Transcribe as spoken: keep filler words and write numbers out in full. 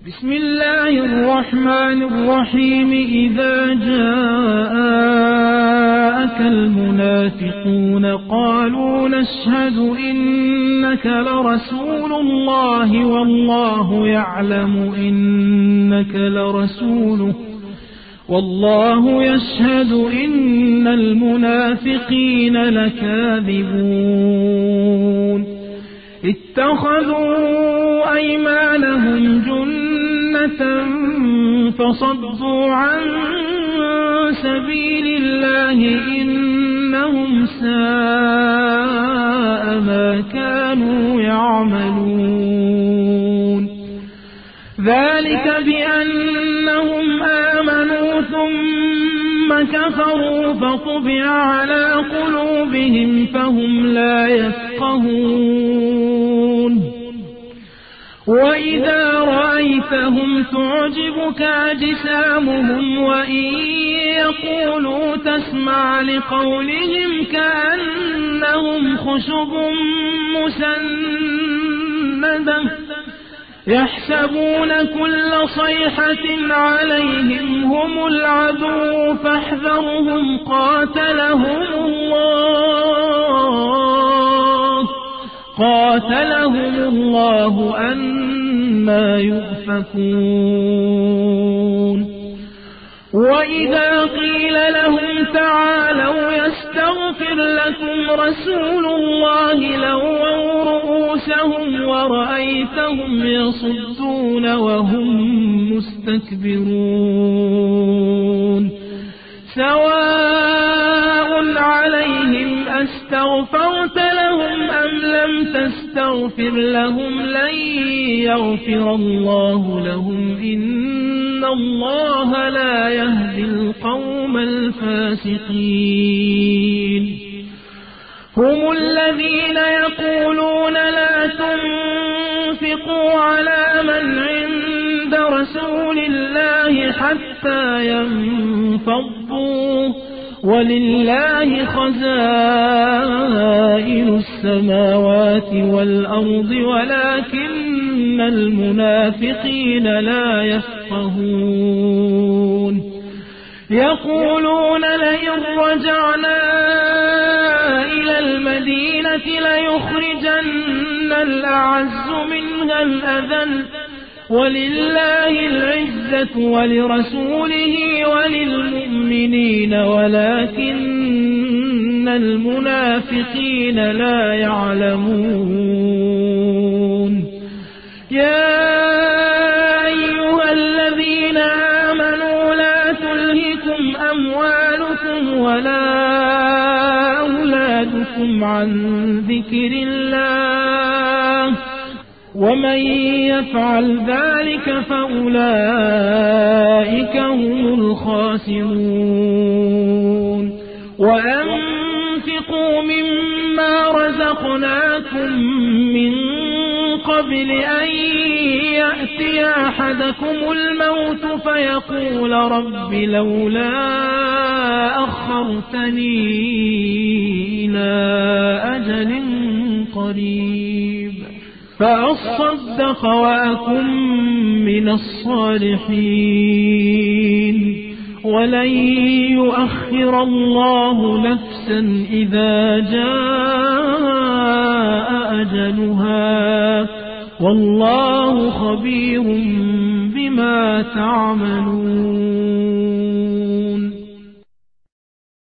بسم الله الرحمن الرحيم. إذا جاءك المنافقون قالوا نشهد إنك لرسول الله والله يعلم إنك لرسوله والله يشهد إن المنافقين لكاذبون. اتخذوا أيمانهم جنة فصدوا عن سبيل الله إنهم ساء ما كانوا يعملون. ذلك بأنهم آمنوا ثم كفروا فطبع على قلوبهم فهم لا يفقهون. وإذا رأيتهم تعجبك أجسامهم وإن يقولوا تسمع لقولهم كأنهم خشب مسندة يحسبون كل صيحة عليهم هم العدو فاحذرهم قاتلهم الله قاتلهم الله أنى يؤفكون. وإذا قيل لهم تعالوا يستغفر لكم رسول الله لووا رؤوسهم ورأيتهم يصدون وهم مستكبرون. سواء عليهم أستغفرت لهم أم لم تستغفر لهم لن يغفر الله لهم إن الله لا يهدي القوم الفاسقين. هم الذين يقولون لا تنفقوا على من عند رسول الله حتى ينفضوا ولله خزائن السماوات والأرض ولكن المنافقين لا يفقهون. يقولون لئن رجعنا إلى المدينة ليخرجن الأعز منها الأذل ولله العزة ولرسوله وللمؤمنين ولكن المنافقين لا يعلمون. يا أيها الذين آمنوا لا تلهكم أموالكم ولا أولادكم عن ذكر الله ومن يفعل ذلك فأولئك هم الخاسرون. وأنفقوا مما رزقناكم من قبل أن يأتي أحدكم الموت فيقول رب لولا أخرتني إلى أجل قريب فأصدق وأكن من الصالحين ولن يؤخر الله نفسا إذا جاء أجلها والله خبير بما تعملون.